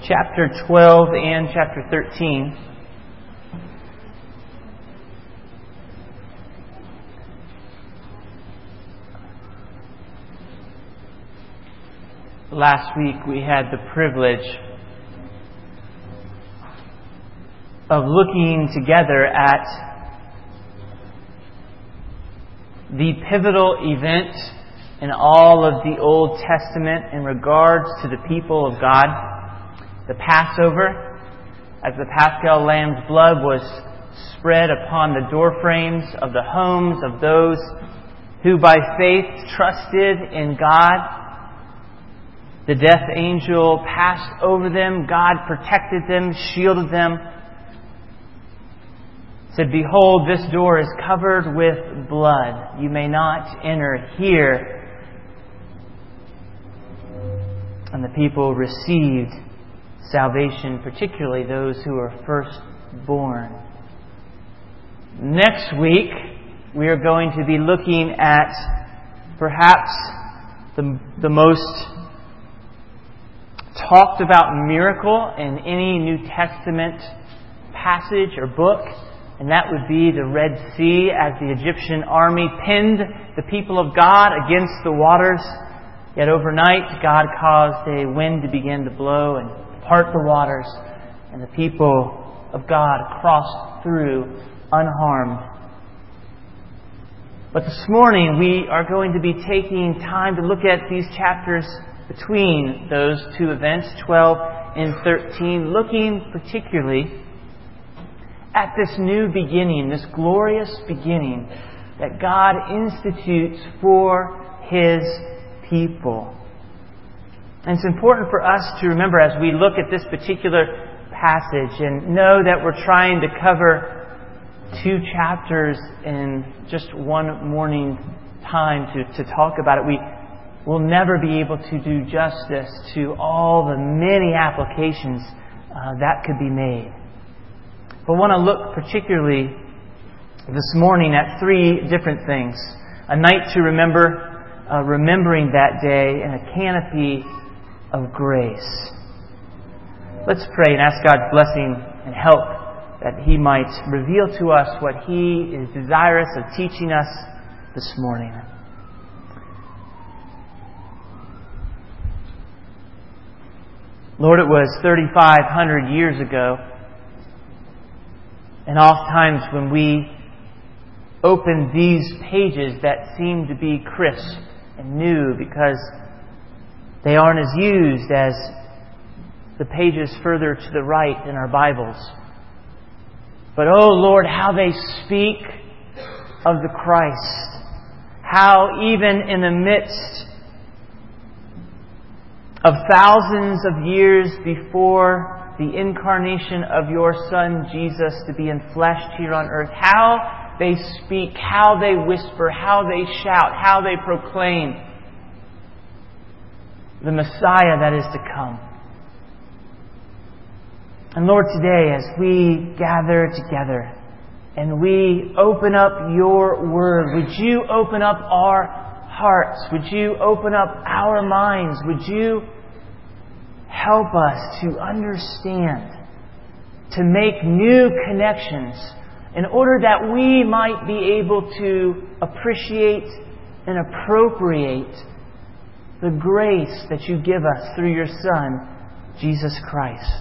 chapter 12 and chapter 13. Last week we had the privilege of looking together at the pivotal event in all of the Old Testament in regards to the people of God, the Passover, as the Paschal Lamb's blood was spread upon the doorframes of the homes of those who by faith trusted in God. The death angel passed over them. God protected them, shielded them. Said, "Behold, this door is covered with blood. You may not enter here." And the people received salvation, particularly those who are firstborn. Next week, we are going to be looking at perhaps the most talked about miracle in any New Testament passage or book, and that would be the Red Sea, as the Egyptian army pinned the people of God against the waters. Yet overnight, God caused a wind to begin to blow and part the waters, and the people of God crossed through unharmed. But this morning, we are going to be taking time to look at these chapters between those two events, 12 and 13, looking particularly at this new beginning, this glorious beginning that God institutes for His people. And it's important for us to remember as we look at this particular passage and know that we're trying to cover 2 chapters in just one morning time to talk about it. We will never be able to do justice to all the many applications that could be made. But I want to look particularly this morning at 3 different things. A night to remember, remembering that day, and a canopy of grace. Let's pray and ask God's blessing and help that He might reveal to us what He is desirous of teaching us this morning. Lord, it was 3,500 years ago, and oftentimes when we open these pages that seem to be crisp and new because they aren't as used as the pages further to the right in our Bibles. But oh Lord, how they speak of the Christ. How even in the midst of thousands of years before the incarnation of your Son Jesus to be enfleshed here on earth, how they speak, how they whisper, how they shout, how they proclaim the Messiah that is to come. And Lord, today as we gather together and we open up your Word, would you open up our hearts? Would you open up our minds? Would you help us to understand, to make new connections in order that we might be able to appreciate and appropriate the grace that you give us through your Son, Jesus Christ.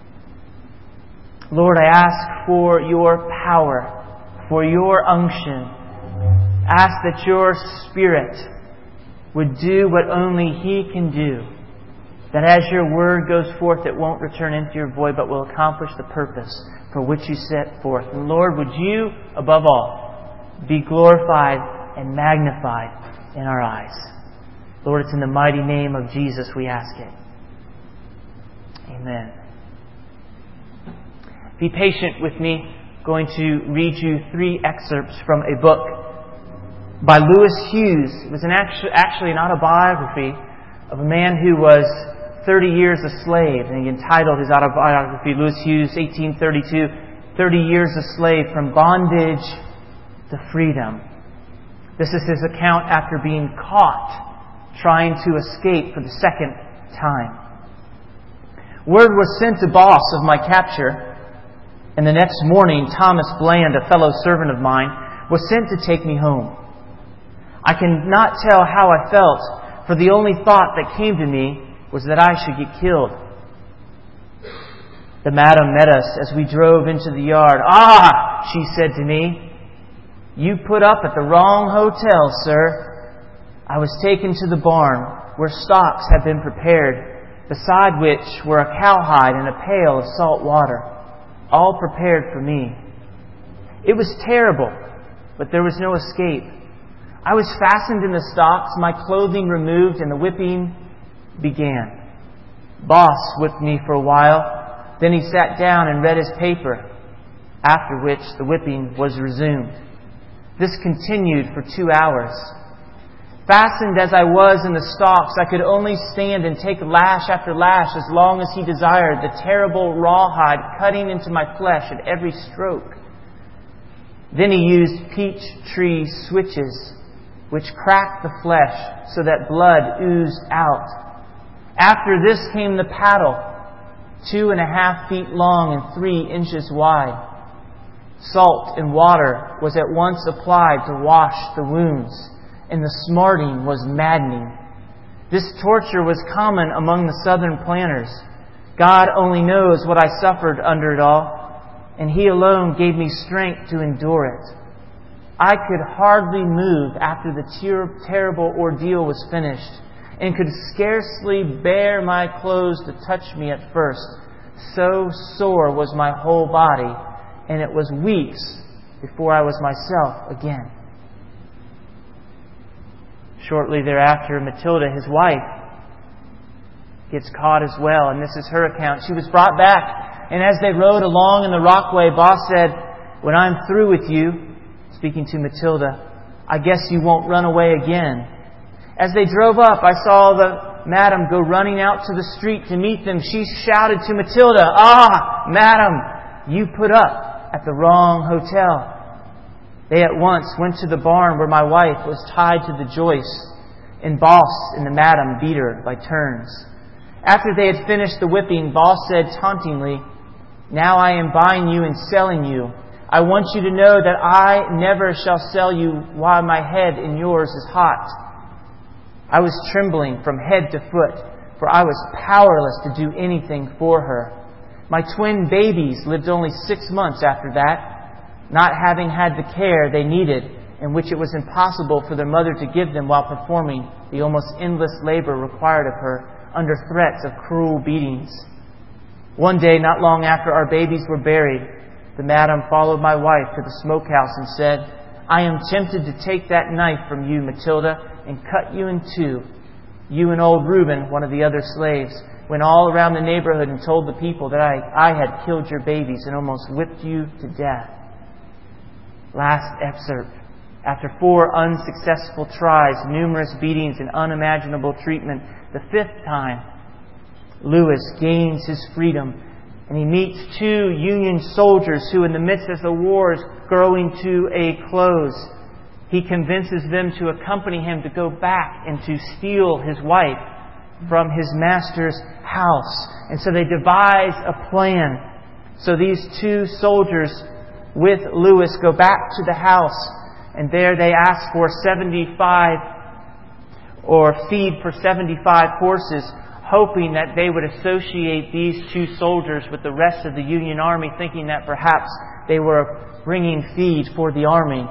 Lord, I ask for your power, for your unction. Ask that your Spirit would do what only He can do. That as your word goes forth, it won't return into your void, but will accomplish the purpose for which you set forth. And Lord, would you, above all, be glorified and magnified in our eyes. Lord, it's in the mighty name of Jesus we ask it. Amen. Be patient with me. I'm going to read you 3 excerpts from a book by Lewis Hughes. It was actually an autobiography of a man who was 30 years a slave. And he entitled his autobiography, Lewis Hughes, 1832, 30 Years a Slave, From Bondage to Freedom. This is his account after being caught trying to escape for the second time. Word was sent to boss of my capture, and the next morning Thomas Bland, a fellow servant of mine, was sent to take me home. I cannot tell how I felt, for the only thought that came to me was that I should get killed. The madam met us as we drove into the yard. "Ah," she said to me, "you put up at the wrong hotel, sir." I was taken to the barn where stocks had been prepared, beside which were a cowhide and a pail of salt water, all prepared for me. It was terrible, but there was no escape. I was fastened in the stocks, my clothing removed, and the whipping began. Boss whipped me for a while. Then he sat down and read his paper, after which the whipping was resumed. This continued for 2 hours. Fastened as I was in the stocks, I could only stand and take lash after lash as long as he desired, the terrible rawhide cutting into my flesh at every stroke. Then he used peach tree switches, which cracked the flesh so that blood oozed out. After this came the paddle, 2.5 feet long and 3 inches wide. Salt and water was at once applied to wash the wounds, and the smarting was maddening. This torture was common among the southern planters. God only knows what I suffered under it all, and He alone gave me strength to endure it. I could hardly move after the terrible ordeal was finished, and could scarcely bear my clothes to touch me at first. So sore was my whole body, and it was weeks before I was myself again. Shortly thereafter, Matilda, his wife, gets caught as well, and this is her account. She was brought back, and as they rode along in the rockway, boss said, "When I'm through with you," speaking to Matilda, "I guess you won't run away again." As they drove up, I saw the madam go running out to the street to meet them. She shouted to Matilda, "Ah, madam, you put up at the wrong hotel." They at once went to the barn where my wife was tied to the joist, and boss and the madam beat her by turns. After they had finished the whipping, boss said tauntingly, "Now I am buying you and selling you. I want you to know that I never shall sell you while my head in yours is hot." I was trembling from head to foot, for I was powerless to do anything for her. My twin babies lived only 6 months after that, not having had the care they needed, and which it was impossible for their mother to give them while performing the almost endless labor required of her under threats of cruel beatings. One day, not long after our babies were buried, the madam followed my wife to the smokehouse and said, "I am tempted to take that knife from you, Matilda, and cut you in two. You and old Reuben," one of the other slaves, "went all around the neighborhood and told the people that I had killed your babies and almost whipped you to death." Last excerpt. After 4 unsuccessful tries, numerous beatings, and unimaginable treatment, the 5th time, Lewis gains his freedom, and he meets 2 Union soldiers who, in the midst of the war, is growing to a close. He convinces them to accompany him to go back and to steal his wife from his master's house. And so they devise a plan. So these 2 soldiers with Lewis go back to the house, and there they ask for 75 or feed for 75 horses, hoping that they would associate these 2 soldiers with the rest of the Union Army, thinking that perhaps they were bringing feed for the army.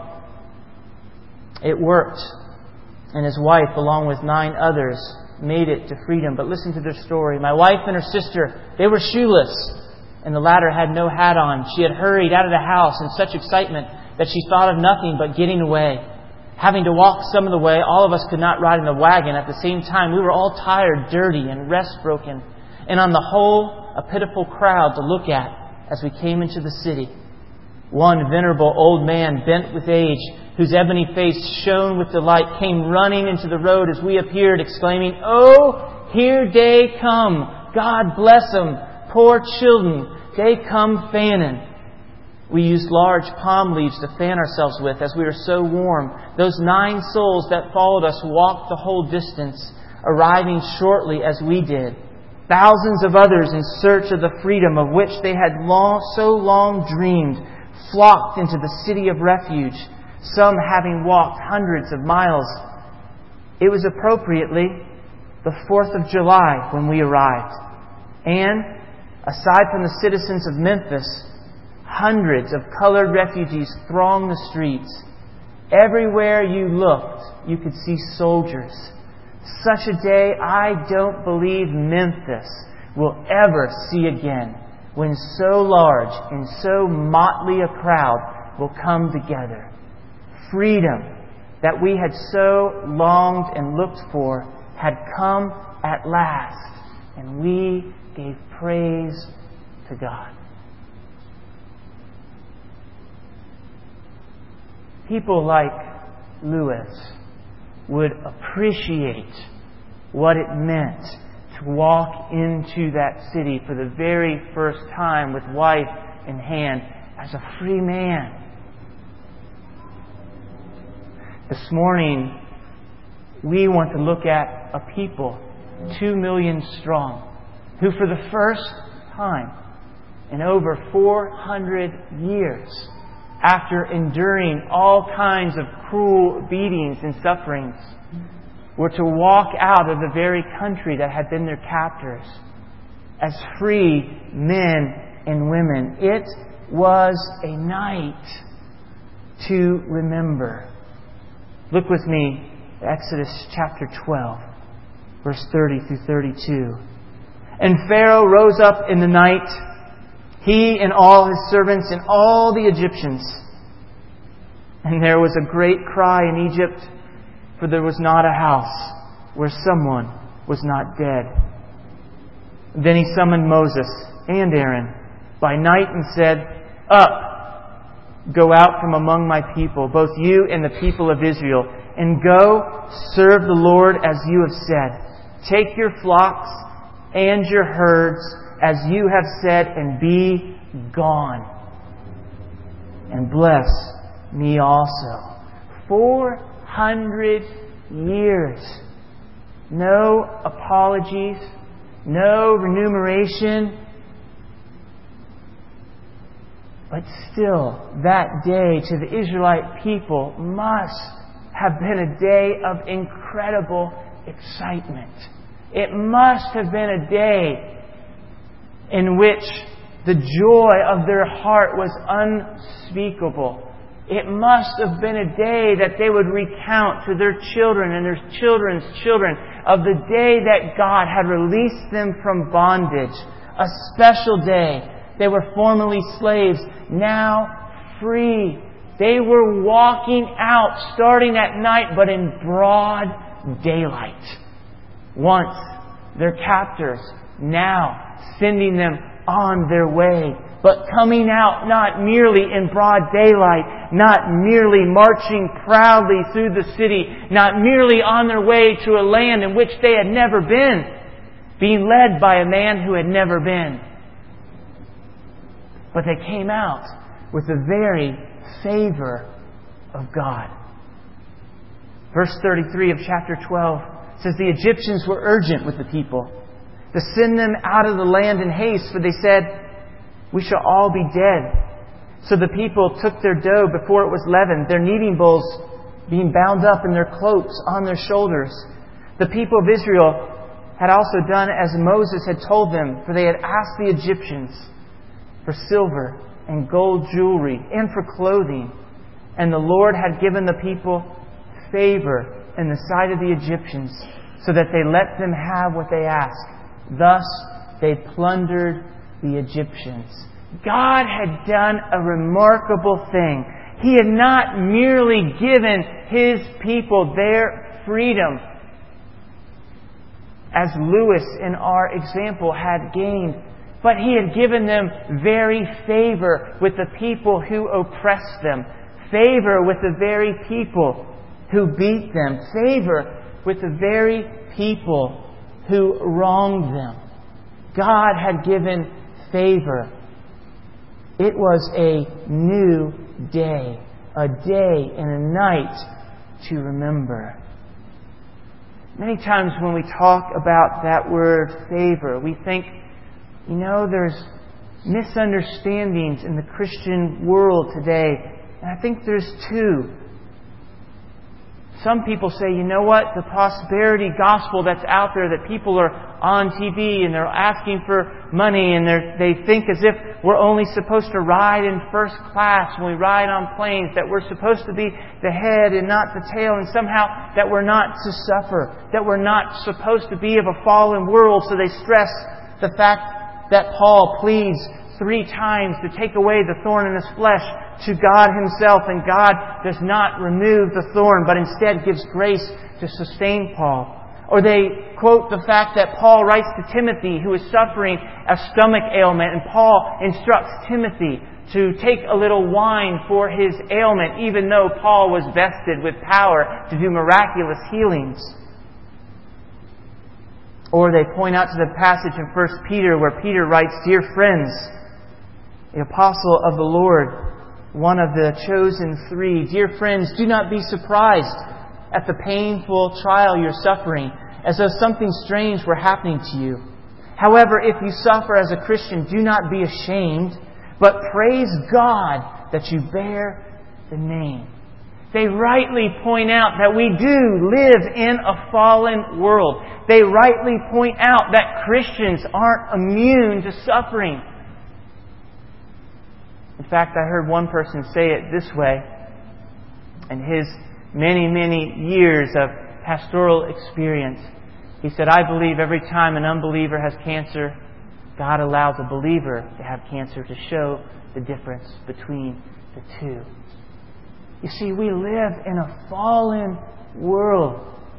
It worked, and his wife, along with 9 others, made it to freedom. But listen to their story. My wife and her sister, they were shoeless, and the latter had no hat on. She had hurried out of the house in such excitement that she thought of nothing but getting away. Having to walk some of the way, all of us could not ride in the wagon. At the same time, we were all tired, dirty, and rest-broken, and on the whole, a pitiful crowd to look at as we came into the city. One venerable old man, bent with age, whose ebony face shone with delight, came running into the road as we appeared, exclaiming, "Oh, here they come! God bless them! Poor children, they come fanning." We used large palm leaves to fan ourselves with as we were so warm. Those 9 souls that followed us walked the whole distance, arriving shortly as we did. Thousands of others in search of the freedom of which they had so long dreamed flocked into the city of refuge, some having walked hundreds of miles. It was appropriately the 4th of July when we arrived. And, aside from the citizens of Memphis, hundreds of colored refugees thronged the streets. Everywhere you looked, you could see soldiers. Such a day I don't believe Memphis will ever see again, when so large and so motley a crowd will come together. Freedom that we had so longed and looked for had come at last, and we gave praise to God. People like Lewis would appreciate what it meant to walk into that city for the very first time with wife in hand as a free man. This morning, we want to look at a people 2 million strong who for the first time in over 400 years, after enduring all kinds of cruel beatings and sufferings, were to walk out of the very country that had been their captors as free men and women. It was a night to remember. Look with me at Exodus chapter 12, verse 30 through 32. And Pharaoh rose up in the night, he and all his servants and all the Egyptians. And there was a great cry in Egypt, for there was not a house where someone was not dead. Then he summoned Moses and Aaron by night and said, Up, go out from among my people, both you and the people of Israel, and go serve the Lord as you have said. Take your flocks and your herds as you have said, and be gone. And bless me also. 400 years. No apologies. No remuneration. But still, that day to the Israelite people must have been a day of incredible excitement. It must have been a day in which the joy of their heart was unspeakable. It must have been a day that they would recount to their children and their children's children of the day that God had released them from bondage. A special day. They were formerly slaves, now free. They were walking out, starting at night, but in broad daylight. Once their captors, now sending them on their way, but coming out not merely in broad daylight, not merely marching proudly through the city, not merely on their way to a land in which they had never been, being led by a man who had never been. But they came out with the very favor of God. Verse 33 of chapter 12 says, The Egyptians were urgent with the people to send them out of the land in haste, for they said, We shall all be dead. So the people took their dough before it was leavened, their kneading bowls being bound up and their cloaks on their shoulders. The people of Israel had also done as Moses had told them, for they had asked the Egyptians for silver and gold jewelry and for clothing. And the Lord had given the people favor in the sight of the Egyptians, so that they let them have what they asked. Thus they plundered the Egyptians. God had done a remarkable thing. He had not merely given His people their freedom, as Lewis in our example had gained, but He had given them very favor with the people who oppressed them, favor with the very people who beat them, favor with the very people who wronged them. God had given favor. It was a new day, a day and a night to remember. Many times when we talk about that word favor, we think, there's misunderstandings in the Christian world today. And I think there's two. Some people say, the prosperity gospel that's out there, that people are on TV and they're asking for money and they think as if we're only supposed to ride in first class when we ride on planes, that we're supposed to be the head and not the tail, and somehow that we're not to suffer, that we're not supposed to be of a fallen world. So they stress the fact that Paul pleads 3 times to take away the thorn in his flesh to God Himself, and God does not remove the thorn, but instead gives grace to sustain Paul. Or they quote the fact that Paul writes to Timothy, who is suffering a stomach ailment, and Paul instructs Timothy to take a little wine for his ailment, even though Paul was vested with power to do miraculous healings. Or they point out to the passage in 1 Peter where Peter writes, "Dear friends, the apostle of the Lord, one of the chosen 3, dear friends, do not be surprised at the painful trial you're suffering, as though something strange were happening to you. However, if you suffer as a Christian, do not be ashamed, but praise God that you bear the name." They rightly point out that we do live in a fallen world. They rightly point out that Christians aren't immune to suffering. In fact, I heard one person say it this way in his many, many years of pastoral experience. He said, "I believe every time an unbeliever has cancer, God allows a believer to have cancer to show the difference between the two." You see, we live in a fallen world.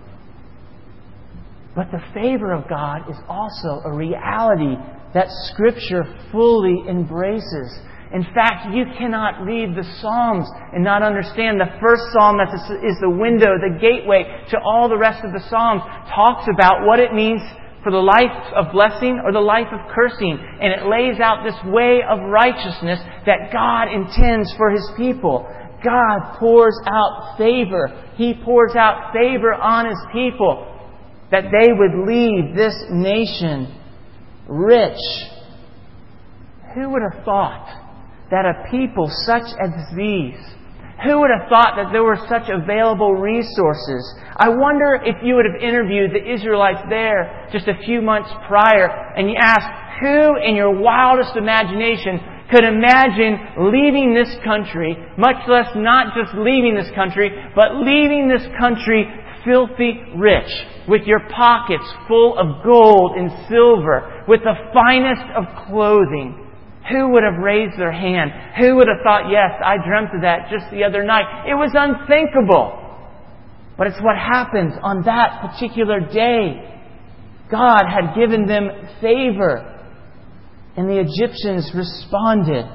But the favor of God is also a reality that Scripture fully embraces. In fact, you cannot read the Psalms and not understand. The first Psalm that is the window, the gateway to all the rest of the Psalms, talks about what it means for the life of blessing or the life of cursing. And it lays out this way of righteousness that God intends for His people. God pours out favor. He pours out favor on His people, that they would leave this nation rich. Who would have thought that a people such as these, who would have thought that there were such available resources? I wonder if you would have interviewed the Israelites there just a few months prior and you asked, who in your wildest imagination could imagine leaving this country, much less not just leaving this country, but leaving this country filthy rich, with your pockets full of gold and silver, with the finest of clothing? Who would have raised their hand? Who would have thought, yes, I dreamt of that just the other night? It was unthinkable. But it's what happened on that particular day. God had given them favor, and the Egyptians responded.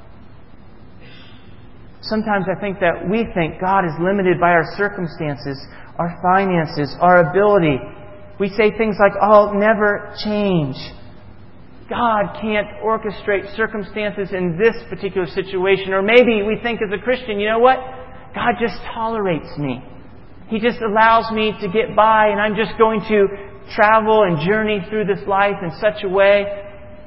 Sometimes I think that we think God is limited by our circumstances, our finances, our ability. We say things like, "I'll never change." God can't orchestrate circumstances in this particular situation. Or maybe we think as a Christian, you know what? God just tolerates me. He just allows me to get by, and I'm just going to travel and journey through this life in such a way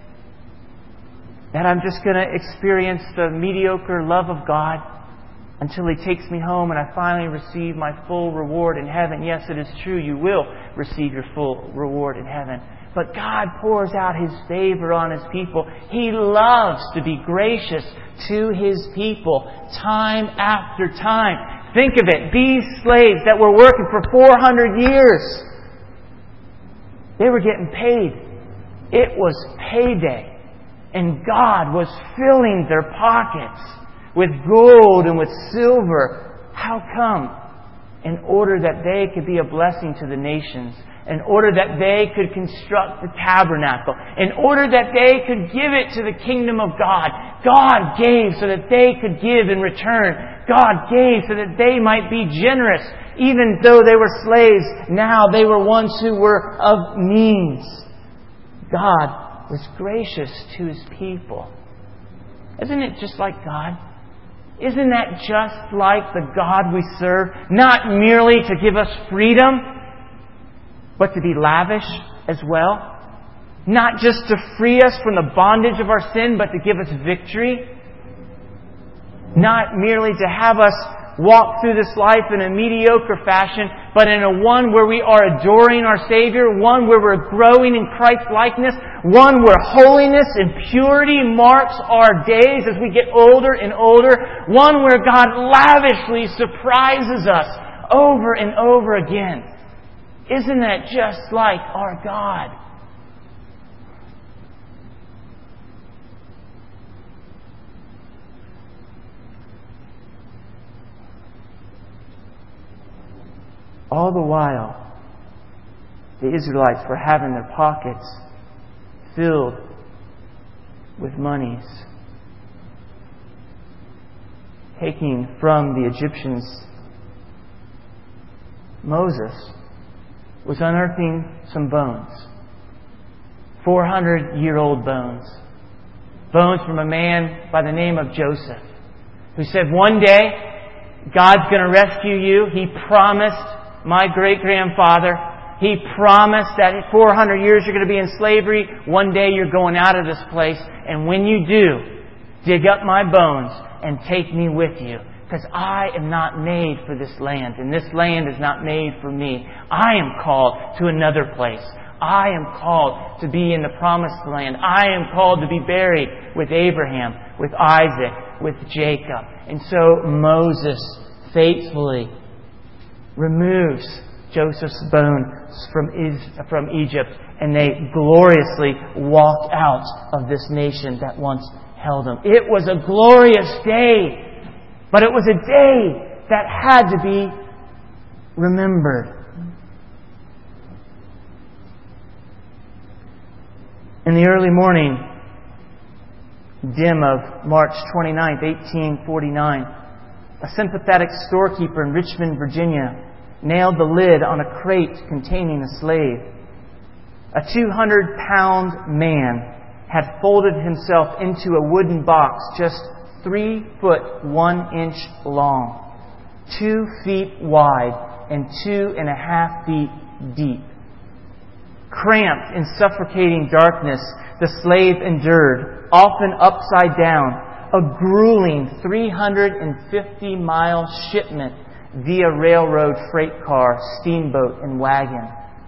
that I'm just going to experience the mediocre love of God until He takes me home and I finally receive my full reward in heaven. Yes, it is true, you will receive your full reward in heaven. But God pours out His favor on His people. He loves to be gracious to His people time after time. Think of it. These slaves that were working for 400 years, they were getting paid. It was payday. And God was filling their pockets with gold and with silver. How come? In order that they could be a blessing to the nations. In order that they could construct the tabernacle. In order that they could give it to the kingdom of God. God gave so that they could give in return. God gave so that they might be generous. Even though they were slaves, now they were ones who were of means. God was gracious to His people. Isn't it just like God? Isn't that just like the God we serve? Not merely to give us freedom, but to be lavish as well. Not just to free us from the bondage of our sin, but to give us victory. Not merely to have us walk through this life in a mediocre fashion, but in a one where we are adoring our Savior, one where we're growing in Christ-likeness, one where holiness and purity marks our days as we get older and older, one where God lavishly surprises us over and over again. Isn't that just like our God? All the while, the Israelites were having their pockets filled with monies, taking from the Egyptians. Moses was unearthing some bones, 400-year-old bones. Bones from a man by the name of Joseph, who said, one day, God's going to rescue you. He promised my great-grandfather, he promised that 400 years you're going to be in slavery. One day you're going out of this place. And when you do, dig up my bones and take me with you. Because I am not made for this land. And this land is not made for me. I am called to another place. I am called to be in the promised land. I am called to be buried with Abraham, with Isaac, with Jacob. And so Moses faithfully removes Joseph's bones from Egypt, and they gloriously walked out of this nation that once held them. It was a glorious day, but it was a day that had to be remembered. In the early morning dim of March 29th, 1849, a sympathetic storekeeper in Richmond, Virginia, nailed the lid on a crate containing a slave. A 200-pound man had folded himself into a wooden box just 3 foot 1 inch long, 2 feet wide, and 2.5 feet deep. Cramped in suffocating darkness, the slave endured, often upside down, a grueling 350-mile shipment via railroad, freight car, steamboat, and wagon.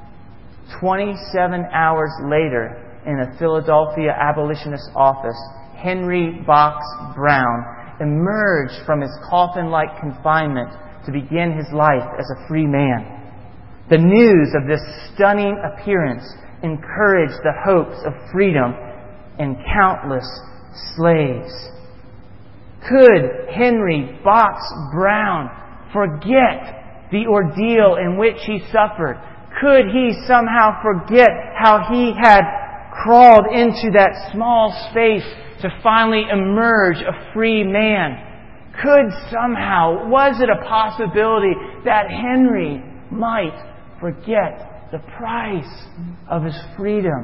27 hours later, in a Philadelphia abolitionist office, Henry Box Brown emerged from his coffin-like confinement to begin his life as a free man. The news of this stunning appearance encouraged the hopes of freedom in countless slaves. Could Henry Box Brown forget the ordeal in which he suffered? Could he somehow forget how he had crawled into that small space to finally emerge a free man? Was it a possibility that Henry might forget the price of his freedom?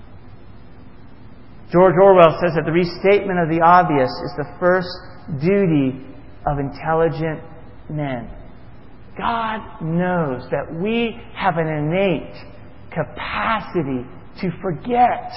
George Orwell says that the restatement of the obvious is the first duty of intelligent men. God knows that we have an innate capacity to forget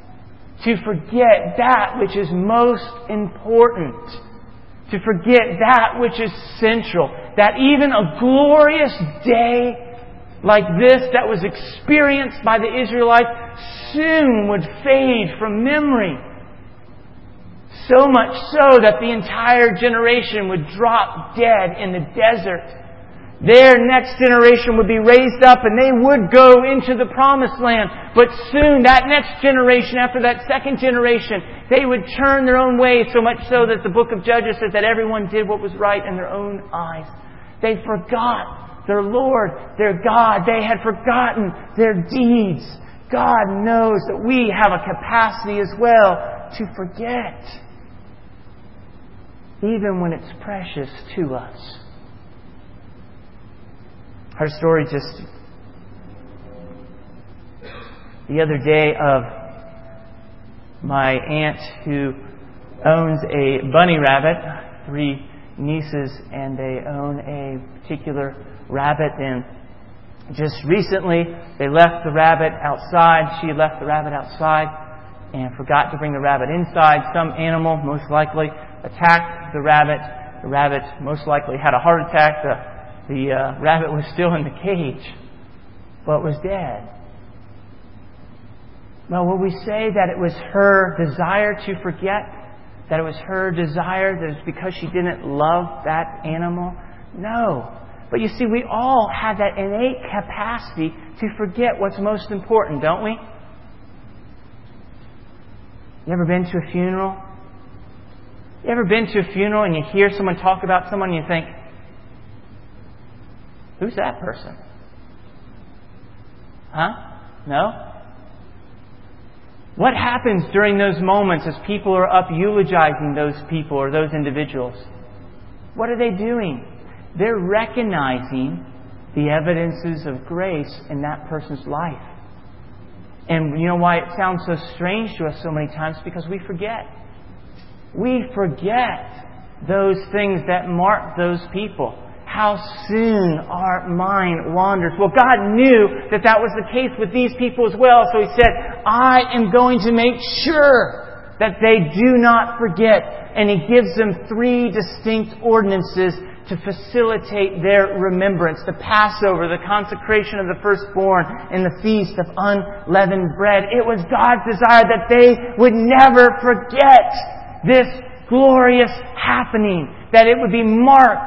that which is most important, to forget that which is central, that even a glorious day like this that was experienced by the Israelites soon would fade from memory. So much so that the entire generation would drop dead in the desert. Their next generation would be raised up and they would go into the promised land. But soon, that next generation, after that second generation, they would turn their own ways, so much so that the book of Judges says that everyone did what was right in their own eyes. They forgot their Lord, their God. They had forgotten their deeds. God knows that we have a capacity as well to forget, even when it's precious to us. Her story just the other day of my aunt who owns a bunny rabbit, 3 nieces, and they own a particular rabbit, and Just recently, they left the rabbit outside. She left the rabbit outside and forgot to bring the rabbit inside. Some animal, most likely, attacked the rabbit. The rabbit most likely had a heart attack. The rabbit was still in the cage, but was dead. Well, will we say that it was her desire to forget? That it was her desire, that it's because she didn't love that animal? No. But you see, we all have that innate capacity to forget what's most important, don't we? You ever been to a funeral? You ever been to a funeral and you hear someone talk about someone and you think, who's that person? Huh? No? What happens during those moments as people are up eulogizing those people or those individuals? What are they doing? They're recognizing the evidences of grace in that person's life. And you know why it sounds so strange to us so many times? Because we forget. We forget those things that mark those people. How soon our mind wanders. Well, God knew that that was the case with these people as well. So He said, I am going to make sure that they do not forget. And He gives them 3 distinct ordinances to facilitate their remembrance. The Passover, the consecration of the firstborn, and the feast of unleavened bread. It was God's desire that they would never forget this glorious happening. That it would be marked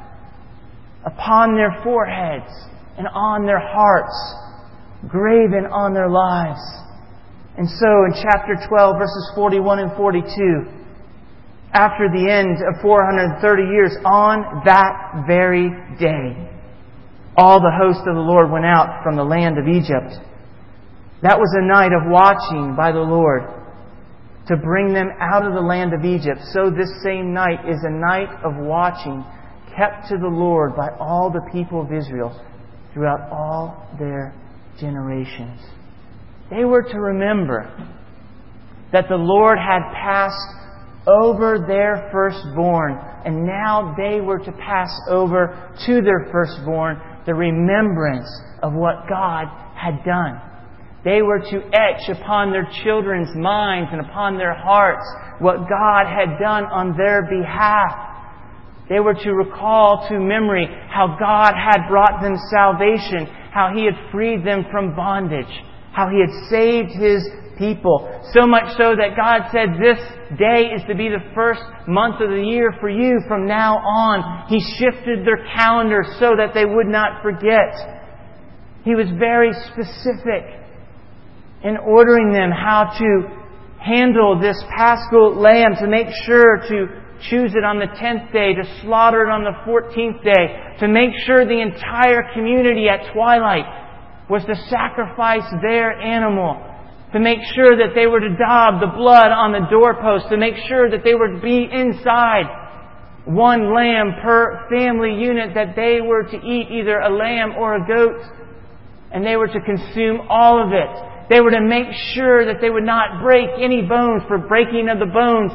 upon their foreheads and on their hearts, graven on their lives. And so in chapter 12, verses 41 and 42, after the end of 430 years, on that very day, all the host of the Lord went out from the land of Egypt. That was a night of watching by the Lord to bring them out of the land of Egypt. So this same night is a night of watching kept to the Lord by all the people of Israel throughout all their generations. They were to remember that the Lord had passed over their firstborn, and now they were to pass over to their firstborn the remembrance of what God had done. They were to etch upon their children's minds and upon their hearts what God had done on their behalf. They were to recall to memory how God had brought them salvation, how He had freed them from bondage, how He had saved His people. So much so that God said, this day is to be the first month of the year for you from now on. He shifted their calendar so that they would not forget. He was very specific in ordering them how to handle this Paschal lamb, to make sure to choose it on the 10th day, to slaughter it on the 14th day, to make sure the entire community at twilight was to sacrifice their animal, to make sure that they were to daub the blood on the doorpost, to make sure that they were to be inside one lamb per family unit, that they were to eat either a lamb or a goat, and they were to consume all of it. They were to make sure that they would not break any bones, for breaking of the bones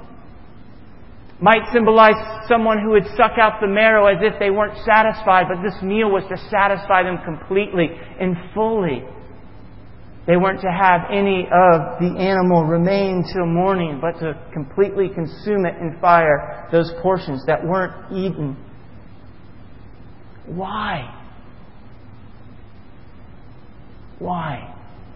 might symbolize someone who would suck out the marrow as if they weren't satisfied, but this meal was to satisfy them completely and fully. They weren't to have any of the animal remain till morning, but to completely consume it in fire, those portions that weren't eaten. Why? Why?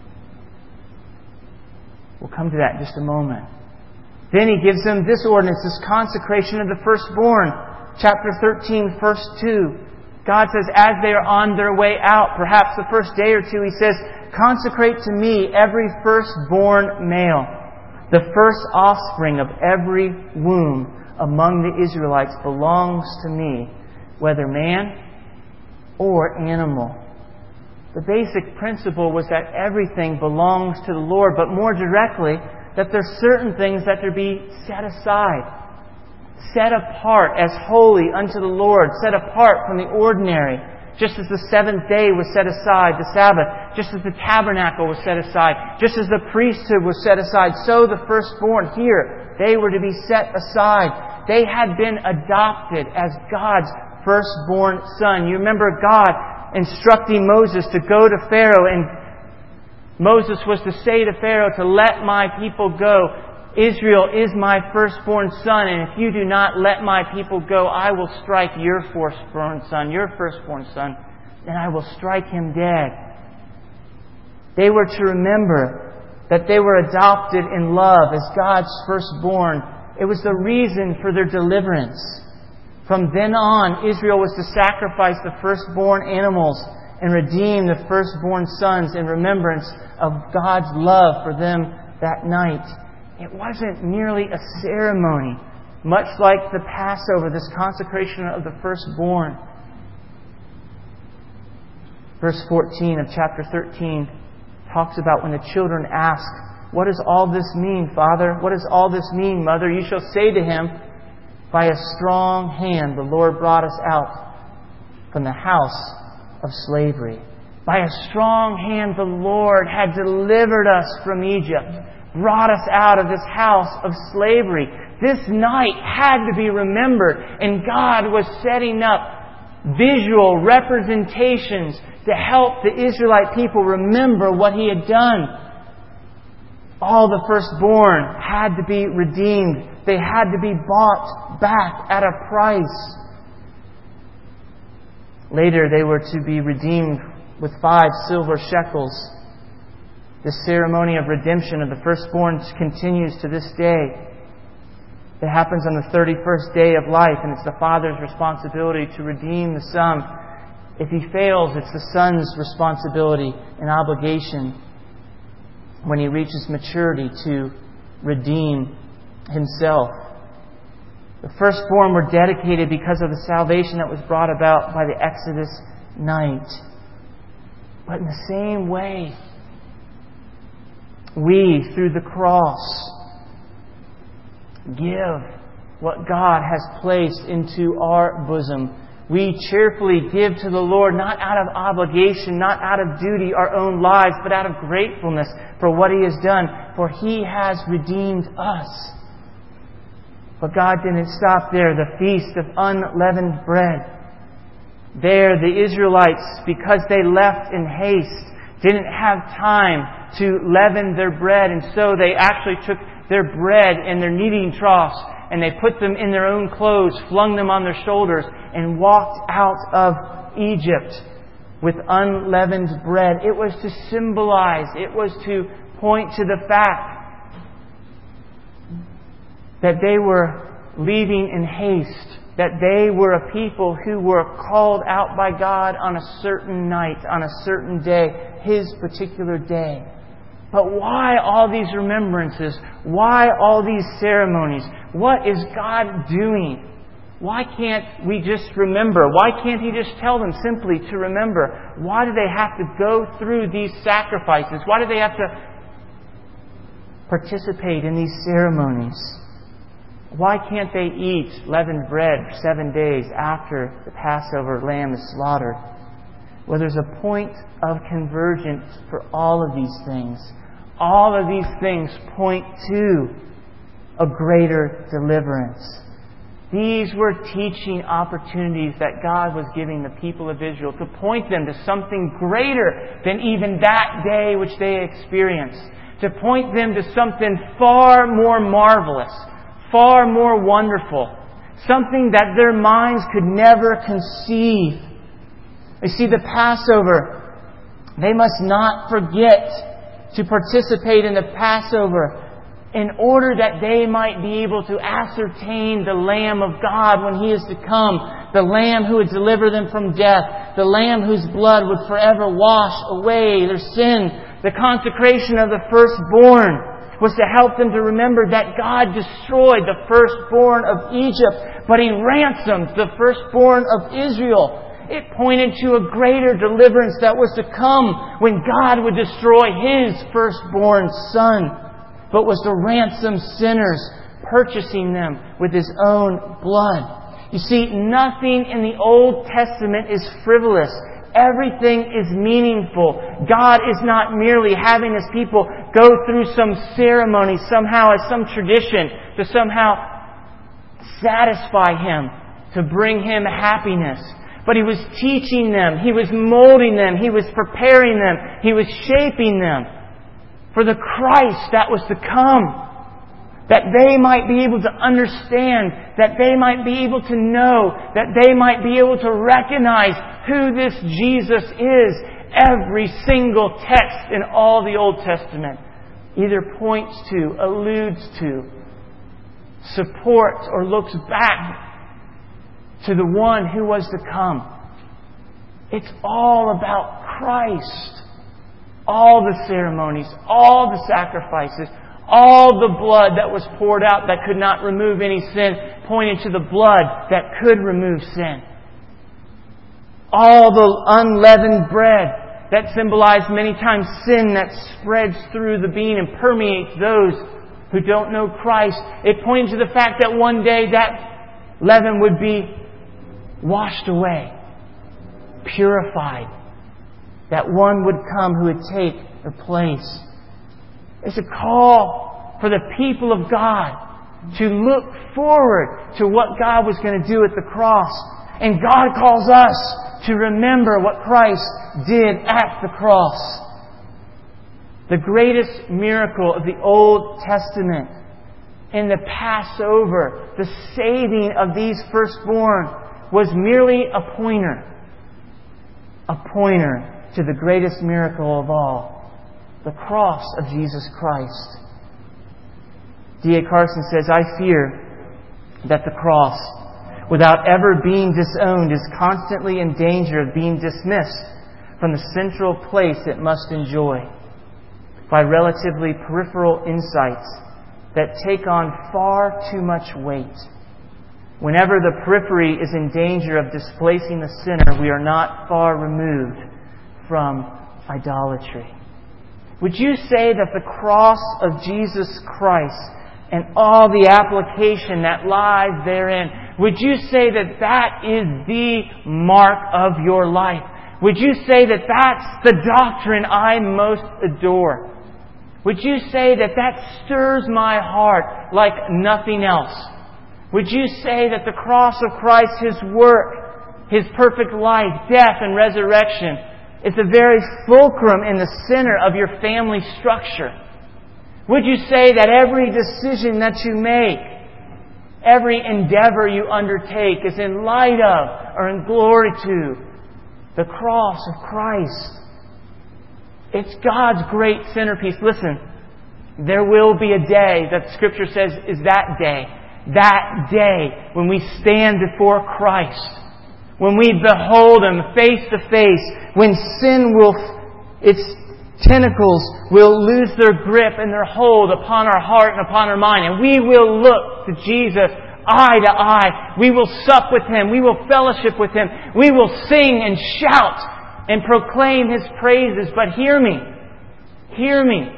We'll come to that in just a moment. Then He gives them this ordinance, this consecration of the firstborn. Chapter 13, verse 2. God says, as they are on their way out, perhaps the first day or two, He says, consecrate to Me every firstborn male. The first offspring of every womb among the Israelites belongs to Me, whether man or animal. The basic principle was that everything belongs to the Lord, but more directly, that there's certain things that are to be set aside, set apart as holy unto the Lord, set apart from the ordinary. Just as the seventh day was set aside, the Sabbath, just as the tabernacle was set aside, just as the priesthood was set aside, so the firstborn here, they were to be set aside. They had been adopted as God's firstborn son. You remember God instructing Moses to go to Pharaoh, and Moses was to say to Pharaoh to let my people go. Israel is my firstborn son, and if you do not let my people go, I will strike your firstborn son, and I will strike him dead. They were to remember that they were adopted in love as God's firstborn. It was the reason for their deliverance. From then on, Israel was to sacrifice the firstborn animals and redeem the firstborn sons in remembrance of God's love for them that night. It wasn't merely a ceremony, much like the Passover, this consecration of the firstborn. Verse 14 of chapter 13 talks about when the children ask, "What does all this mean, Father? What does all this mean, Mother?" You shall say to him, "By a strong hand the Lord brought us out from the house of slavery." By a strong hand the Lord had delivered us from Egypt, brought us out of this house of slavery. This night had to be remembered, and God was setting up visual representations to help the Israelite people remember what He had done. All the firstborn had to be redeemed. They had to be bought back at a price. Later, they were to be redeemed with 5 silver shekels. The ceremony of redemption of the firstborn continues to this day. It happens on the 31st day of life, and it's the father's responsibility to redeem the son. If he fails, it's the son's responsibility and obligation when he reaches maturity to redeem himself. The firstborn were dedicated because of the salvation that was brought about by the Exodus night. But in the same way, we, through the cross, give what God has placed into our bosom. We cheerfully give to the Lord, not out of obligation, not out of duty, our own lives, but out of gratefulness for what He has done, for He has redeemed us. But God didn't stop there. The feast of unleavened bread. There, the Israelites, because they left in haste, didn't have time to leaven their bread, and so they actually took their bread in their kneading troughs and they put them in their own clothes, flung them on their shoulders, and walked out of Egypt with unleavened bread. It was to symbolize, it was to point to the fact that they were leaving in haste, that they were a people who were called out by God on a certain night, on a certain day, His particular day. But why all these remembrances? Why all these ceremonies? What is God doing? Why can't we just remember? Why can't He just tell them simply to remember? Why do they have to go through these sacrifices? Why do they have to participate in these ceremonies? Why can't they eat leavened bread for 7 days after the Passover lamb is slaughtered? Well, there's a point of convergence for all of these things. All of these things point to a greater deliverance. These were teaching opportunities that God was giving the people of Israel to point them to something greater than even that day which they experienced. To point them to something far more marvelous, far more wonderful. Something that their minds could never conceive. You see, the Passover, they must not forget to participate in the Passover in order that they might be able to ascertain the Lamb of God when He is to come. The Lamb who would deliver them from death. The Lamb whose blood would forever wash away their sin. The consecration of the firstborn was to help them to remember that God destroyed the firstborn of Egypt, but He ransomed the firstborn of Israel. It pointed to a greater deliverance that was to come when God would destroy His firstborn son, but was to ransom sinners, purchasing them with His own blood. You see, nothing in the Old Testament is frivolous. Everything is meaningful. God is not merely having His people go through some ceremony somehow as some tradition to somehow satisfy Him, to bring Him happiness. but He was teaching them. He was molding them. He was preparing them. He was shaping them for the Christ that was to come. That they might be able to understand, that they might be able to know, that they might be able to recognize who this Jesus is. Every single text in all the Old Testament either points to, alludes to, supports, or looks back to the one who was to come. It's all about Christ. All the ceremonies, all the sacrifices, all the blood that was poured out that could not remove any sin, pointed to the blood that could remove sin. All the unleavened bread that symbolized many times sin that spreads through the being and permeates those who don't know Christ. It pointed to the fact that one day that leaven would be washed away, purified. That one would come who would take their place. It's a call for the people of God to look forward to what God was going to do at the cross. And God calls us to remember what Christ did at the cross. The greatest miracle of the Old Testament in the Passover, the saving of these firstborn, was merely a pointer to the greatest miracle of all, the cross of Jesus Christ. D.A. Carson says, "I fear that the cross, without ever being disowned, is constantly in danger of being dismissed from the central place it must enjoy by relatively peripheral insights that take on far too much weight. Whenever the periphery is in danger of displacing the sinner, we are not far removed from idolatry." Would you say that the cross of Jesus Christ and all the application that lies therein, would you say that that is the mark of your life? Would you say that that's the doctrine I most adore? Would you say that that stirs my heart like nothing else? Would you say that the cross of Christ, His work, His perfect life, death, and resurrection, is the very fulcrum in the center of your family structure? Would you say that every decision that you make, every endeavor you undertake is in light of or in glory to the cross of Christ? It's God's great centerpiece. Listen, there will be a day that Scripture says is that day when we stand before Christ, when we behold Him face to face, when sin its tentacles will lose their grip and their hold upon our heart and upon our mind, and we will look to Jesus eye to eye. We will sup with Him. We will fellowship with Him. We will sing and shout and proclaim His praises. But hear me. Hear me.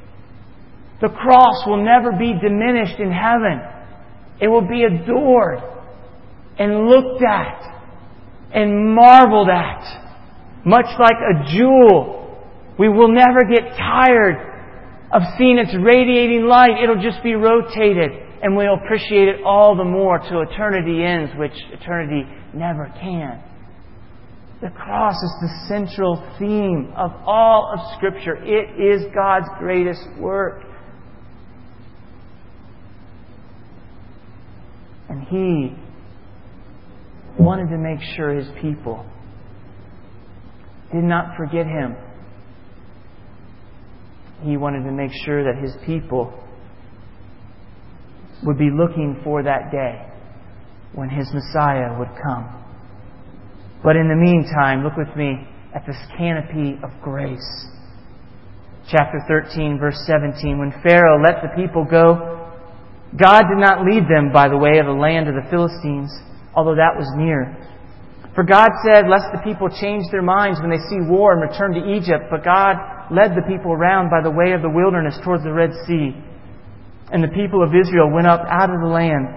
The cross will never be diminished in heaven. It will be adored and looked at and marveled at, much like a jewel. We will never get tired of seeing its radiating light. It'll just be rotated, and we'll appreciate it all the more till eternity ends, which eternity never can. The cross is the central theme of all of Scripture. It is God's greatest work. And He wanted to make sure His people did not forget Him. He wanted to make sure that His people would be looking for that day when His Messiah would come. But in the meantime, look with me at this canopy of grace. Chapter 13, verse 17. When Pharaoh let the people go, God did not lead them by the way of the land of the Philistines, although that was near. For God said, lest the people change their minds when they see war and return to Egypt. But God led the people around by the way of the wilderness towards the Red Sea. And the people of Israel went up out of the land,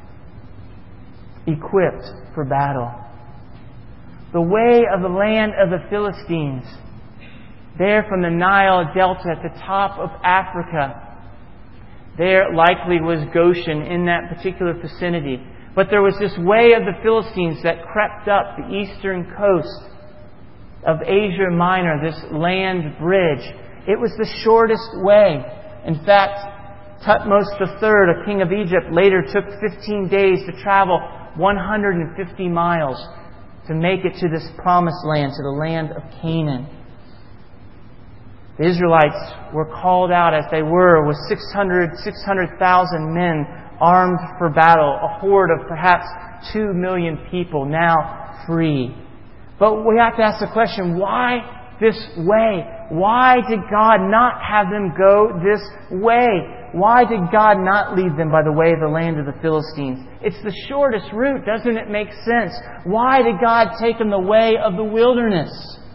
equipped for battle. The way of the land of the Philistines, there from the Nile Delta at the top of Africa, there likely was Goshen in that particular vicinity. But there was this way of the Philistines that crept up the eastern coast of Asia Minor, this land bridge. It was the shortest way. In fact, Thutmose III, a king of Egypt, later took 15 days to travel 150 miles to make it to this promised land, to the land of Canaan. The Israelites were called out as they were with 600,000 men armed for battle, a horde of perhaps 2 million people now free. But we have to ask the question, why this way? Why did God not have them go this way? Why did God not lead them by the way of the land of the Philistines? It's the shortest route. Doesn't it make sense? Why did God take them the way of the wilderness?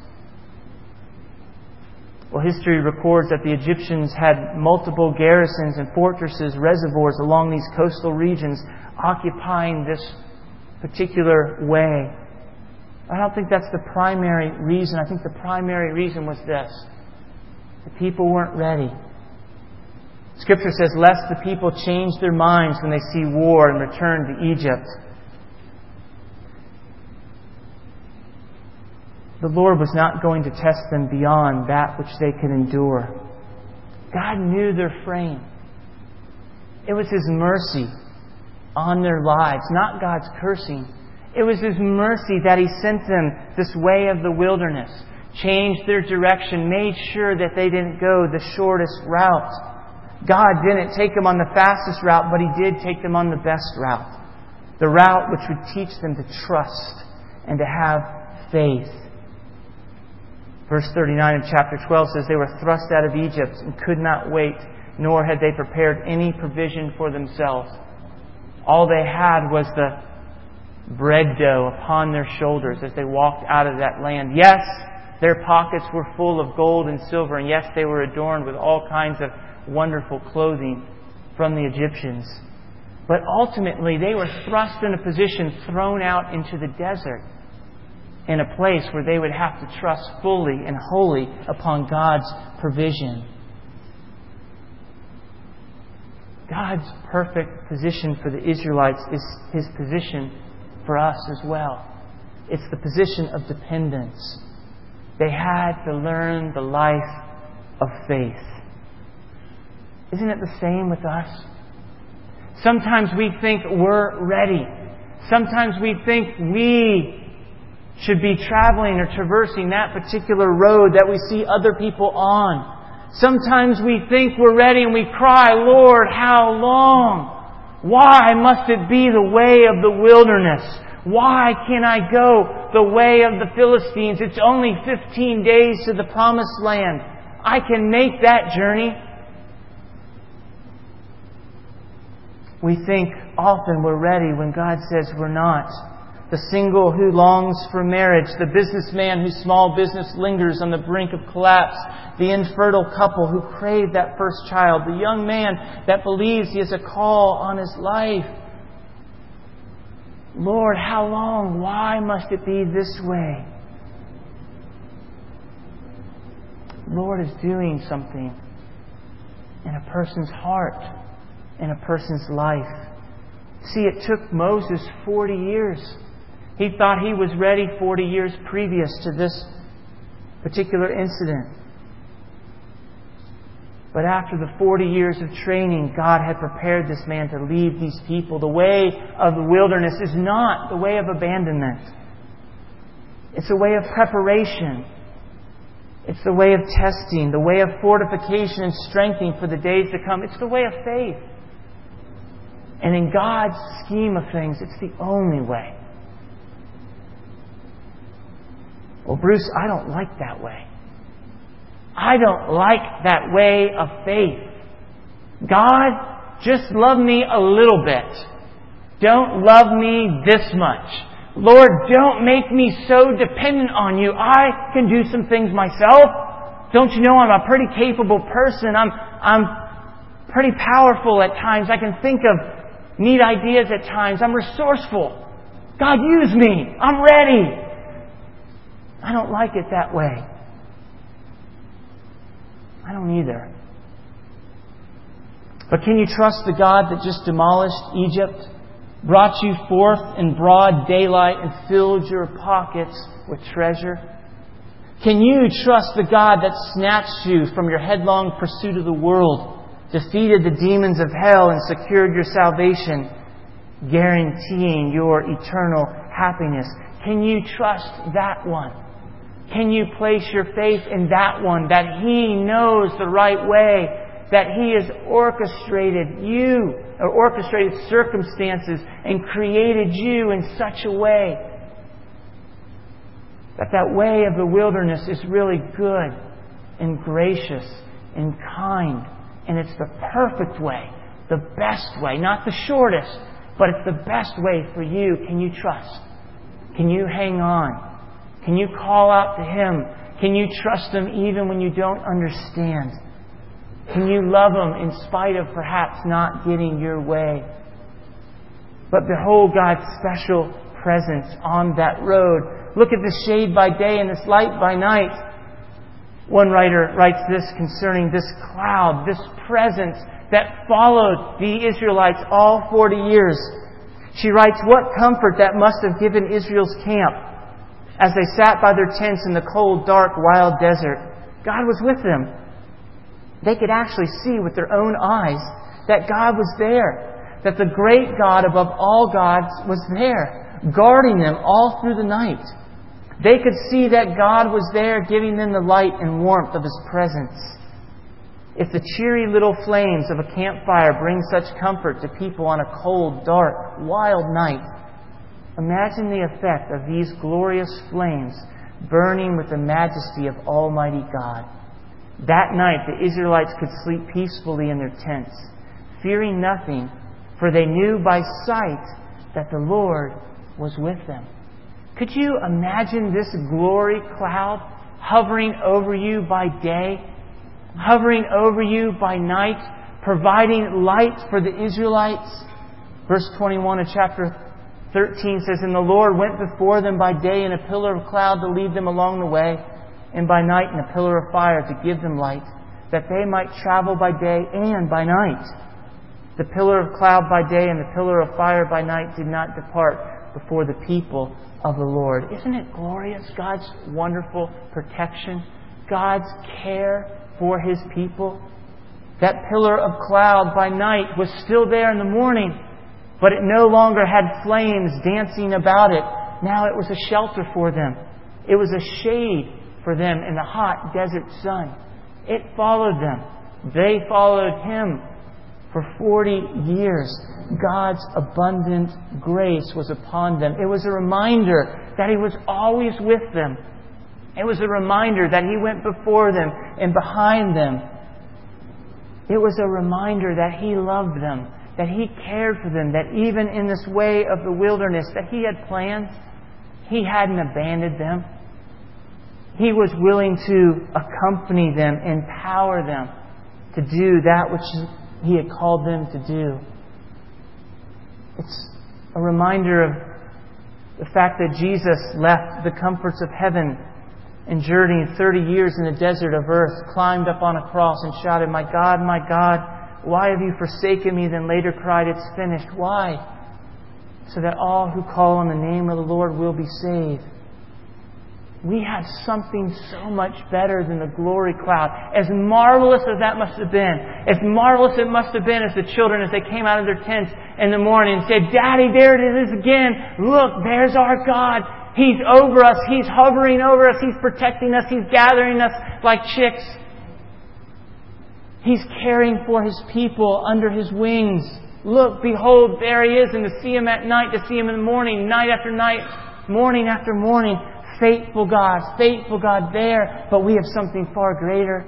Well, history records that the Egyptians had multiple garrisons and fortresses, reservoirs along these coastal regions, occupying this particular way. I don't think that's the primary reason. I think the primary reason was this: the people weren't ready. Scripture says, lest the people change their minds when they see war and return to Egypt. The Lord was not going to test them beyond that which they could endure. God knew their frame. It was His mercy on their lives, not God's cursing. It was His mercy that He sent them this way of the wilderness, changed their direction, made sure that they didn't go the shortest route. God didn't take them on the fastest route, but He did take them on the best route. The route which would teach them to trust and to have faith. Verse 39 of chapter 12 says, they were thrust out of Egypt and could not wait, nor had they prepared any provision for themselves. All they had was the bread dough upon their shoulders as they walked out of that land. Yes, their pockets were full of gold and silver, and yes, they were adorned with all kinds of wonderful clothing from the Egyptians. But ultimately, they were thrust in a position, thrown out into the desert, in a place where they would have to trust fully and wholly upon God's provision. God's perfect position for the Israelites is His position for us as well. It's the position of dependence. They had to learn the life of faith. Isn't it the same with us? Sometimes we think we're ready. Sometimes we think we should be traveling or traversing that particular road that we see other people on. Sometimes we think we're ready and we cry, Lord, how long? Why must it be the way of the wilderness? Why can't I go the way of the Philistines? It's only 15 days to the promised land. I can make that journey. We think often we're ready when God says we're not. The single who longs for marriage, the businessman whose small business lingers on the brink of collapse, the infertile couple who crave that first child, the young man that believes he has a call on his life. Lord, how long? Why must it be this way? The Lord is doing something in a person's heart, in a person's life. See, it took Moses 40 years. He thought he was ready 40 years previous to this particular incident. But after the 40 years of training, God had prepared this man to lead these people. The way of the wilderness is not the way of abandonment. It's a way of preparation. It's the way of testing, the way of fortification and strengthening for the days to come. It's the way of faith. And in God's scheme of things, it's the only way. Well, Bruce, I don't like that way. I don't like that way of faith. God, just love me a little bit. Don't love me this much. Lord, don't make me so dependent on You. I can do some things myself. Don't you know I'm a pretty capable person? I'm pretty powerful at times. I can think of neat ideas at times. I'm resourceful. God, use me. I'm ready. I don't like it that way. I don't either. But can you trust the God that just demolished Egypt brought you forth in broad daylight and filled your pockets with treasure? Can you trust the God that snatched you from your headlong pursuit of the world, defeated the demons of hell, and secured your salvation, guaranteeing your eternal happiness? Can you trust that one? Can you place your faith in that one, that He knows the right way, that He has orchestrated you, or orchestrated circumstances and created you in such a way that way of the wilderness is really good and gracious and kind, and it's the perfect way, the best way, not the shortest, but it's the best way for you. Can you trust? Can you hang on? Can you call out to Him? Can you trust Him even when you don't understand? Can you love Him in spite of perhaps not getting your way? But behold God's special presence on that road. Look at the shade by day and this light by night. One writer writes this concerning this cloud, this presence that followed the Israelites all 40 years. She writes, "What comfort that must have given Israel's camp as they sat by their tents in the cold, dark, wild desert." God was with them. They could actually see with their own eyes that God was there, that the great God above all gods was there, guarding them all through the night. They could see that God was there, giving them the light and warmth of His presence. If the cheery little flames of a campfire bring such comfort to people on a cold, dark, wild night, imagine the effect of these glorious flames burning with the majesty of Almighty God. That night the Israelites could sleep peacefully in their tents, fearing nothing, for they knew by sight that the Lord was with them. Could you imagine this glory cloud hovering over you by day, hovering over you by night, providing light for the Israelites? Verse 21 of chapter 13 says, "And the Lord went before them by day in a pillar of cloud to lead them along the way, and by night in a pillar of fire to give them light, that they might travel by day and by night. The pillar of cloud by day and the pillar of fire by night did not depart before the people of the Lord." Isn't it glorious? God's wonderful protection, God's care for His people. That pillar of cloud by night was still there in the morning, but it no longer had flames dancing about it. Now it was a shelter for them. It was a shade for them in the hot desert sun. It followed them. They followed Him. For 40 years, God's abundant grace was upon them. It was a reminder that He was always with them. It was a reminder that He went before them and behind them. It was a reminder that He loved them, that He cared for them, that even in this way of the wilderness that He had planned, He hadn't abandoned them. He was willing to accompany them, empower them to do that which He had called them to do. It's a reminder of the fact that Jesus left the comforts of heaven and journeyed 30 years in the desert of earth, climbed up on a cross and shouted, my God, why have you forsaken me?" Then later cried, "It's finished." Why? So that all who call on the name of the Lord will be saved. We have something so much better than the glory cloud. As marvelous as that must have been, as marvelous it must have been as the children, as they came out of their tents in the morning and said, "Daddy, there it is again. Look, there's our God. He's over us. He's hovering over us. He's protecting us. He's gathering us like chicks. He's caring for His people under His wings. Look, behold, there He is." And to see Him at night, to see Him in the morning, night after night, morning after morning. Faithful God there, but we have something far greater.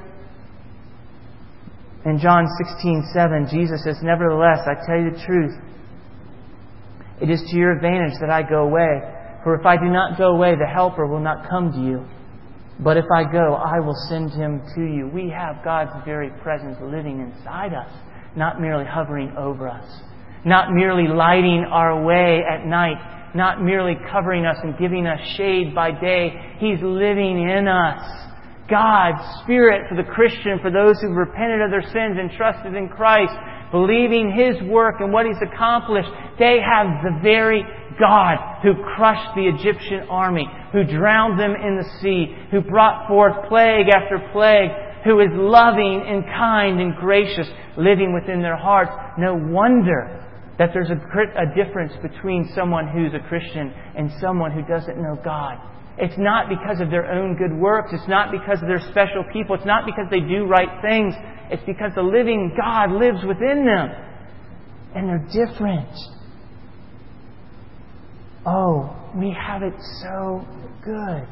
In John 16:7, Jesus says, "Nevertheless, I tell you the truth. It is to your advantage that I go away. For if I do not go away, the Helper will not come to you. But if I go, I will send Him to you." We have God's very presence living inside us, not merely hovering over us, not merely lighting our way at night, not merely covering us and giving us shade by day. He's living in us. God's Spirit for the Christian, for those who've repented of their sins and trusted in Christ. believing His work and what He's accomplished. They have the very God who crushed the Egyptian army, who drowned them in the sea, who brought forth plague after plague, who is loving and kind and gracious, living within their hearts. No wonder that there's a difference between someone who's a Christian and someone who doesn't know God. It's not because of their own good works. It's not because they're special people. It's not because they do right things. It's because the living God lives within them. And they're different. Oh, we have it so good.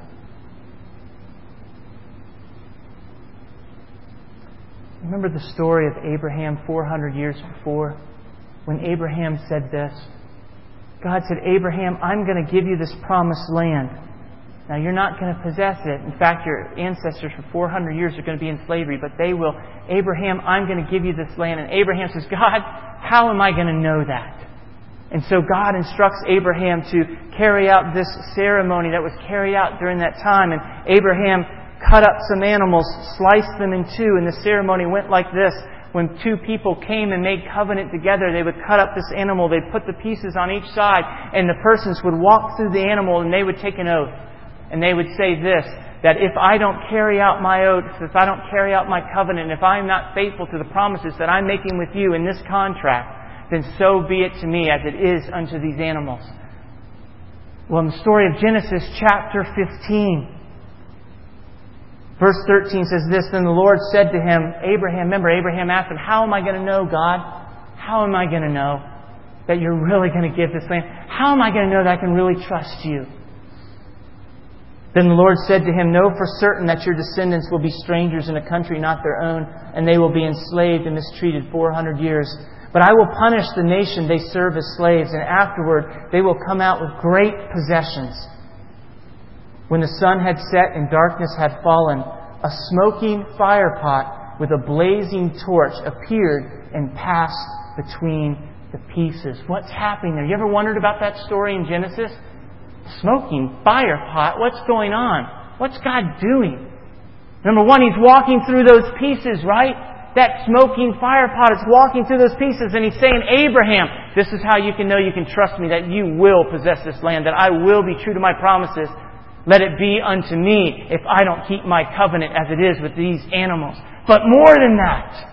Remember the story of Abraham 400 years before? When Abraham said this, God said, Abraham, I'm going to give you this promised land. Now, you're not going to possess it. In fact, your ancestors for 400 years are going to be in slavery, but they will. Abraham, I'm going to give you this land. And Abraham says, God, how am I going to know that? And so God instructs Abraham to carry out this ceremony that was carried out during that time. And Abraham cut up some animals, sliced them in two, and the ceremony went like this. When two people came and made covenant together, they would cut up this animal, they'd put the pieces on each side, and the persons would walk through the animal and they would take an oath. And they would say this, that if I don't carry out my oath, if I don't carry out my covenant, if I'm not faithful to the promises that I'm making with you in this contract, then so be it to me as it is unto these animals. Well, in the story of Genesis chapter 15, verse 13 says this, Then the Lord said to him, Abraham, remember Abraham asked him, how am I going to know, God? How am I going to know that you're really going to give this land? How am I going to know that I can really trust you? Then the Lord said to him, Know for certain that your descendants will be strangers in a country not their own, and they will be enslaved and mistreated 400 years. But I will punish the nation they serve as slaves, and afterward they will come out with great possessions. When the sun had set and darkness had fallen, a smoking firepot with a blazing torch appeared and passed between the pieces. What's happening there? You ever wondered about that story in Genesis? Smoking firepot. What's going on? What's God doing? Number one, He's walking through those pieces, right? That smoking firepot is walking through those pieces, and He's saying, Abraham, this is how you can know you can trust me, that you will possess this land, that I will be true to my promises. Let it be unto me if I don't keep my covenant as it is with these animals. But more than that,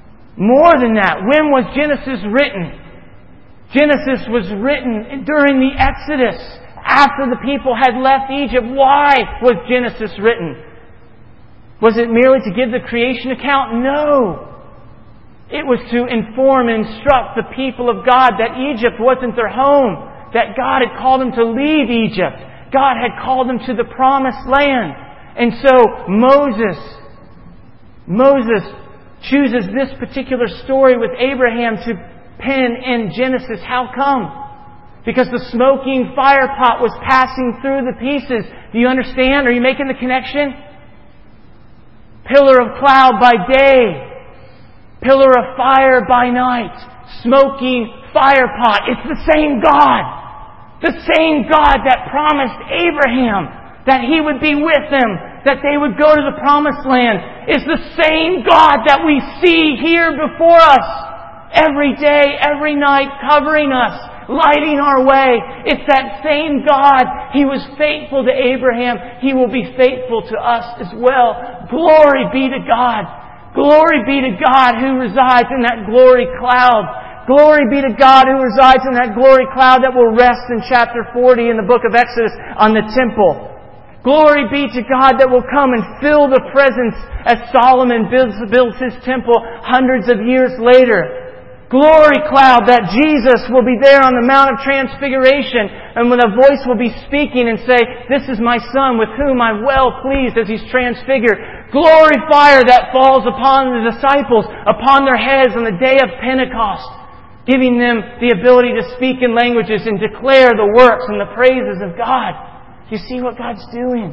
when was Genesis written? Genesis was written during the Exodus, after the people had left Egypt. Why was Genesis written? Was it merely to give the creation account? No. It was to inform and instruct the people of God that Egypt wasn't their home, that God had called them to leave Egypt. God had called them to the promised land. And so Moses chooses this particular story with Abraham to pen in Genesis. How come? Because the smoking firepot was passing through the pieces. Do you understand? Are you making the connection? Pillar of cloud by day, pillar of fire by night, smoking firepot. It's the same God. The same God that promised Abraham that He would be with them, that they would go to the promised land, is the same God that we see here before us every day, every night, covering us, lighting our way. It's that same God. He was faithful to Abraham. He will be faithful to us as well. Glory be to God. Glory be to God who resides in that glory cloud. Glory be to God who resides in that glory cloud that will rest in chapter 40 in the book of Exodus on the temple. Glory be to God that will come and fill the presence as Solomon builds his temple hundreds of years later. Glory cloud that Jesus will be there on the Mount of Transfiguration, and when a voice will be speaking and say, This is my Son with whom I'm well pleased, as He's transfigured. Glory fire that falls upon the disciples, upon their heads on the day of Pentecost, giving them the ability to speak in languages and declare the works and the praises of God. Do you see what God's doing?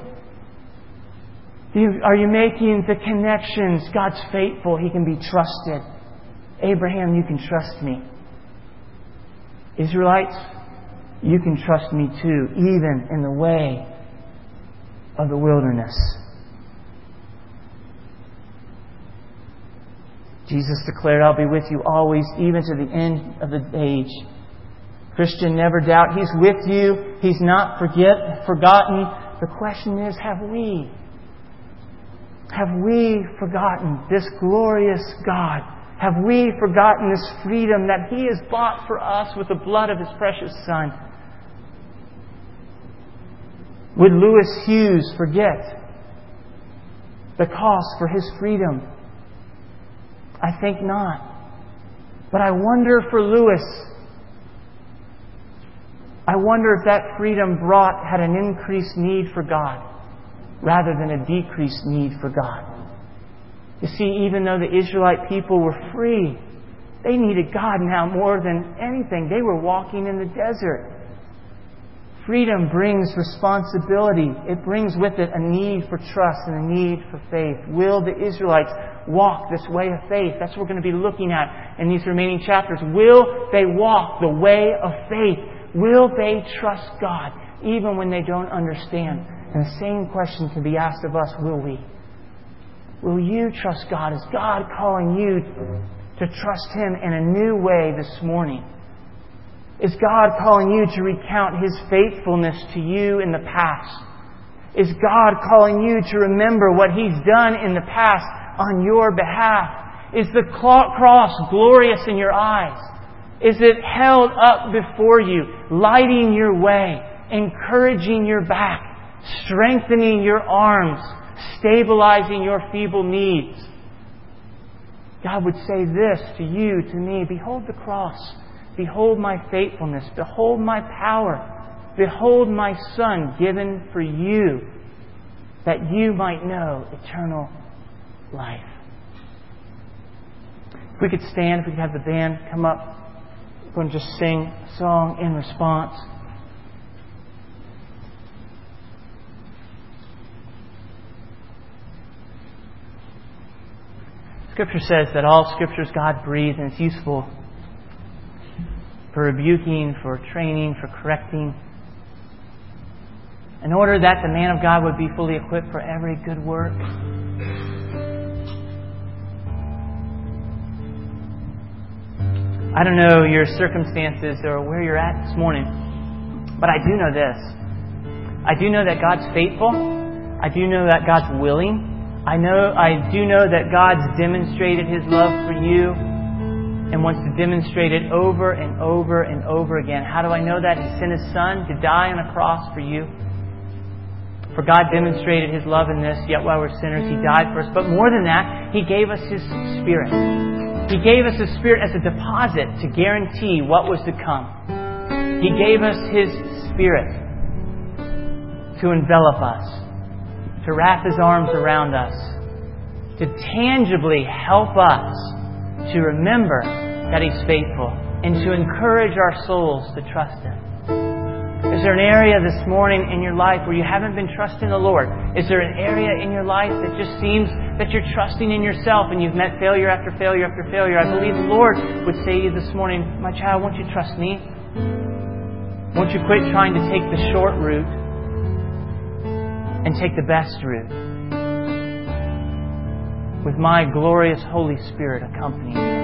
Are you making the connections? God's faithful. He can be trusted. Abraham, you can trust me. Israelites, you can trust me too, even in the way of the wilderness. Jesus declared, I'll be with you always, even to the end of the age. Christian, never doubt He's with you. He's not forgotten. The question is, have we? Have we forgotten this glorious God? Have we forgotten this freedom that He has bought for us with the blood of His precious Son? Would Lewis Hughes forget the cost for his freedom? I think not. But I wonder for Lewis, I wonder if that freedom had an increased need for God rather than a decreased need for God. You see, even though the Israelite people were free, they needed God now more than anything. They were walking in the desert. Freedom brings responsibility. It brings with it a need for trust and a need for faith. Will the Israelites walk this way of faith? That's what we're going to be looking at in these remaining chapters. Will they walk the way of faith? Will they trust God even when they don't understand? And the same question can be asked of us, will we? Will you trust God? Is God calling you to trust Him in a new way this morning? Is God calling you to recount His faithfulness to you in the past? Is God calling you to remember what He's done in the past on your behalf? Is the cross glorious in your eyes? Is it held up before you, lighting your way, encouraging your back, strengthening your arms, stabilizing your feeble needs? God would say this to you, to me, behold the cross. Behold my faithfulness. Behold my power. Behold my Son given for you, that you might know eternal life. If we could stand, if we could have the band come up, we're going to just sing a song in response. Scripture says that all Scripture is God-breathed and it's useful for rebuking, for training, for correcting, in order that the man of God would be fully equipped for every good work. I don't know your circumstances or where you're at this morning, but I do know this. I do know that God's faithful. I do know that God's willing. I do know that God's demonstrated His love for you and wants to demonstrate it over and over and over again. How do I know that? He sent His Son to die on a cross for you. For God demonstrated His love in this, yet while we're sinners, He died for us. But more than that, He gave us His Spirit. He gave us His Spirit as a deposit to guarantee what was to come. He gave us His Spirit to envelop us, to wrap His arms around us, to tangibly help us to remember that He's faithful and to encourage our souls to trust Him. Is there an area this morning in your life where you haven't been trusting the Lord? Is there an area in your life that just seems that you're trusting in yourself and you've met failure after failure after failure? I believe the Lord would say to you this morning, my child, won't you trust me? Won't you quit trying to take the short route and take the best route with my glorious Holy Spirit accompanying you?